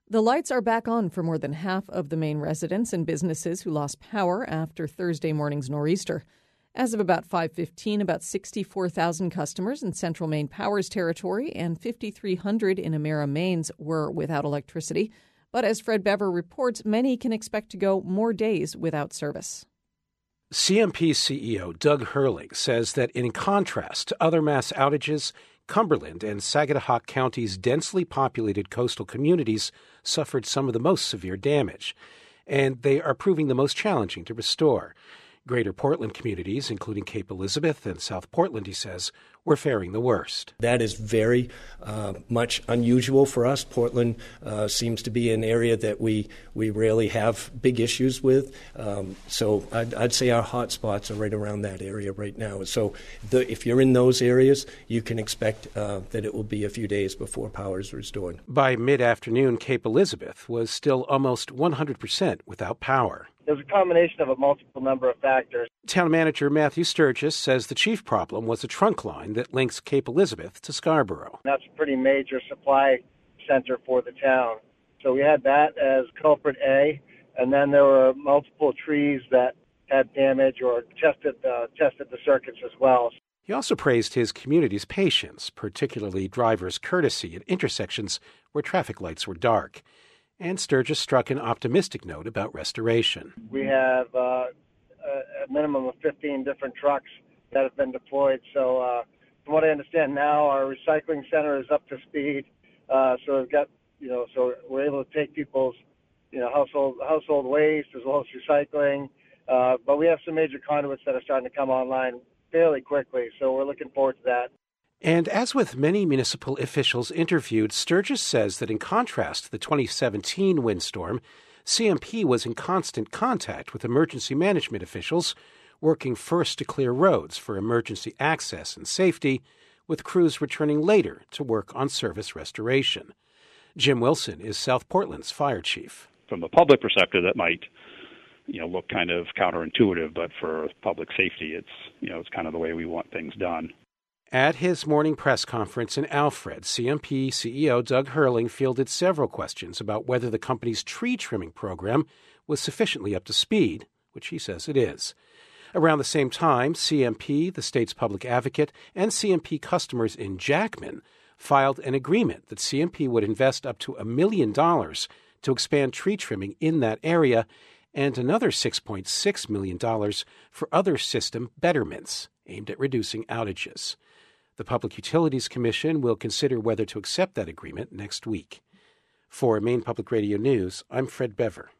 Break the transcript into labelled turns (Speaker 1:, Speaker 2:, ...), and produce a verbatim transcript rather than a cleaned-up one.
Speaker 1: The lights are back on for more than half of the Maine residents and businesses who lost power after Thursday morning's nor'easter. As of about five fifteen, about sixty-four thousand customers in Central Maine Power's territory and fifty-three hundred in Emera Maine's were without electricity. But as Fred Bever reports, many can expect to go more days without service.
Speaker 2: C M P C E O Doug Herling says that in contrast to other mass outages, Cumberland and Sagadahoc County's densely populated coastal communities suffered some of the most severe damage, and they are proving the most challenging to restore. Greater Portland communities, including Cape Elizabeth and South Portland, he says, were faring the worst.
Speaker 3: That is very uh, much unusual for us. Portland uh, seems to be an area that we, we rarely have big issues with. Um, so I'd, I'd say our hot spots are right around that area right now. So the, if you're in those areas, you can expect uh, that it will be a few days before power is restored.
Speaker 2: By mid-afternoon, Cape Elizabeth was still almost one hundred percent without power.
Speaker 4: There's a combination of a multiple number of factors.
Speaker 2: Town manager Matthew Sturgis says the chief problem was a trunk line that links Cape Elizabeth to Scarborough.
Speaker 4: That's a pretty major supply center for the town. So we had that as culprit A, and then there were multiple trees that had damage or tested, uh, tested the circuits as well.
Speaker 2: He also praised his community's patience, particularly drivers' courtesy at intersections where traffic lights were dark. And Sturgis struck an optimistic note about restoration.
Speaker 4: We have uh, a minimum of fifteen different trucks that have been deployed. So uh, from what I understand now, our recycling center is up to speed. Uh, so we've got, you know, so we're able to take people's, you know, household household waste as well as recycling. Uh, but we have some major conduits that are starting to come online fairly quickly. So we're looking forward to that.
Speaker 2: And as with many municipal officials interviewed, Sturgis says that in contrast to the twenty seventeen windstorm, C M P was in constant contact with emergency management officials, working first to clear roads for emergency access and safety, with crews returning later to work on service restoration. Jim Wilson is South Portland's fire chief.
Speaker 5: From a public perspective, that might, you know, look kind of counterintuitive, but for public safety, it's, you know, it's kind of the way we want things done.
Speaker 2: At his morning press conference in Alfred, C M P C E O Doug Herling fielded several questions about whether the company's tree trimming program was sufficiently up to speed, which he says it is. Around the same time, C M P, the state's public advocate, and C M P customers in Jackman filed an agreement that C M P would invest up to a million dollars to expand tree trimming in that area and another six point six million dollars for other system betterments aimed at reducing outages. The Public Utilities Commission will consider whether to accept that agreement next week. For Maine Public Radio News, I'm Fred Bever.